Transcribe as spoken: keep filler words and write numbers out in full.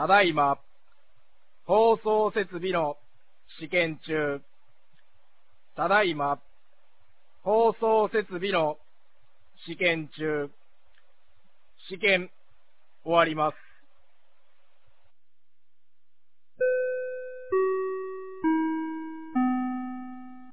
ただいま、放送設備の試験中。ただいま、放送設備の試験中。試験終わります。